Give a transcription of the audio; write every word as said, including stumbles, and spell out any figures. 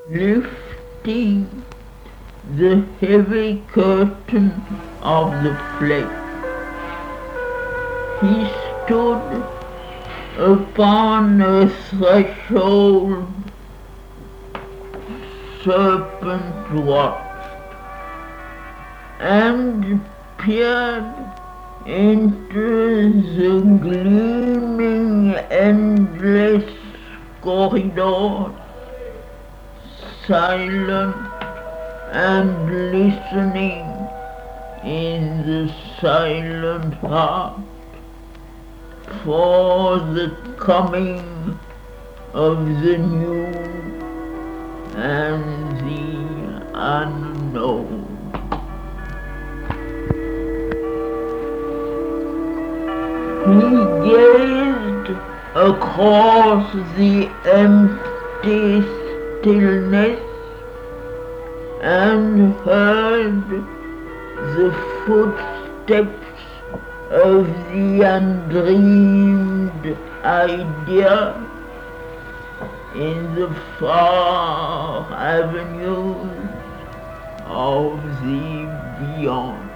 lifting the heavy curtain of the flesh. He stood upon a threshold, serpent watched, and peered into the gleaming endless corridors, silent and listening in the silent heart for the coming of the new and the unknown. He gazed across the empty stillness and heard the footsteps of the undreamed idea in the far avenues of the beyond.